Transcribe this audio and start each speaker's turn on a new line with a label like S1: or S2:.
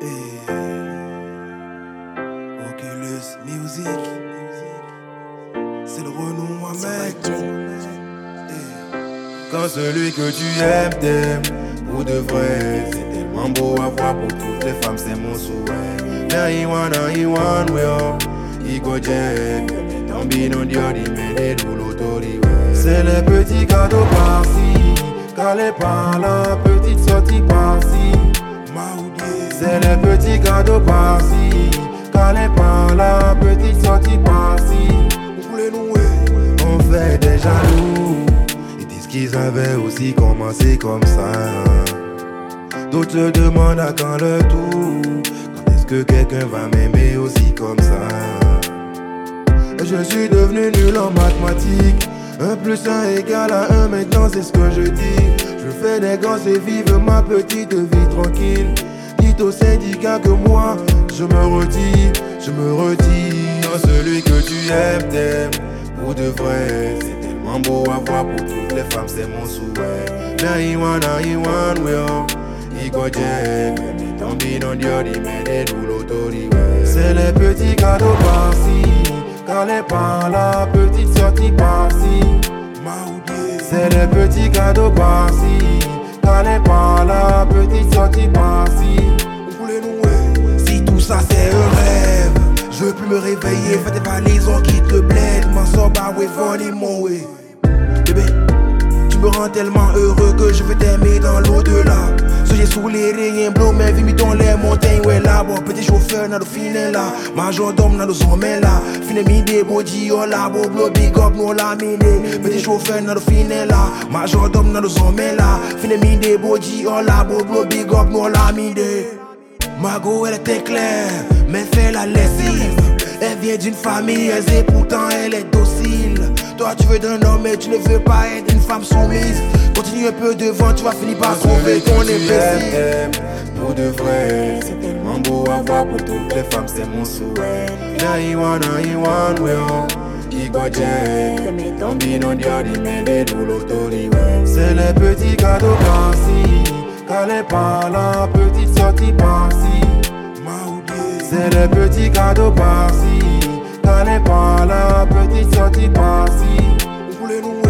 S1: Hey. Oculus Music, c'est le renom moi mec. Hey. Quand celui que tu aimes t'aime, pour de vrai, c'est tellement beau à voir pour toutes les femmes, c'est mon souhait. Now he want well, he go jet, bambino dio di me de l'autori. C'est les petits cadeaux par-ci, calés par la petite sortie par-ci. C'est les petits cadeaux par-ci, calés par la petite sortie par-ci. On fait des jaloux, ils disent qu'ils avaient aussi commencé comme ça. D'autres se demandent à quand le tour, quand est-ce que quelqu'un va m'aimer aussi comme ça. Et je suis devenu nul en mathématiques, 1 plus 1 égale à 1, maintenant c'est ce que je dis. Je fais des gosses et vive ma petite vie tranquille. Dites au syndicat que moi, je me retire. Dans celui que tu aimes, t'aimes, pour de vrai. C'est tellement beau à voir pour toutes les femmes, c'est mon souhait. Now he want well, he go jet, bambino dio di me de l'autori. C'est les petits cadeaux par-ci, calés par la petite sortie par-ci. C'est les petits cadeaux par-ci, calés par la petite sortie par-ci. Si tout ça c'est un rêve, je veux plus me réveiller, fais des valises, on quitte le bled, m'en sors pas, ouais, voler mon way. Bébé, tu me rends tellement heureux que je veux t'aimer dans l'au-delà. J'ai sous les rayons bleus, mais vu ton les montagnes, ouais là, bon, petit chauffeur, n'a de fine là, majordome, n'a de sommet là, fine midi, body, oh là, bon, blow, big up, nous la mine, petit chauffeur, n'a de fine là, majordome, n'a de sommet là, fine midi, body, oh là, bon, blow, big up, nous la mine. Ma go, elle était claire, mais fait la lessive. Elle vient d'une famille aisée, pourtant elle est docile. Toi tu veux d'un homme mais tu ne veux pas être une femme soumise. Continue un peu devant, tu vas finir par trouver ton imbécile. Pour de vrai, c'est tellement beau à voir pour toutes les femmes, c'est mon souhait. Now he want well, he go jet, bambino dio di me de l'autori. C'est les petits cadeaux par-ci, calés par la petite sortie par-ci. C'est les petits cadeaux par-ci, calés par la petite sortie par-ci.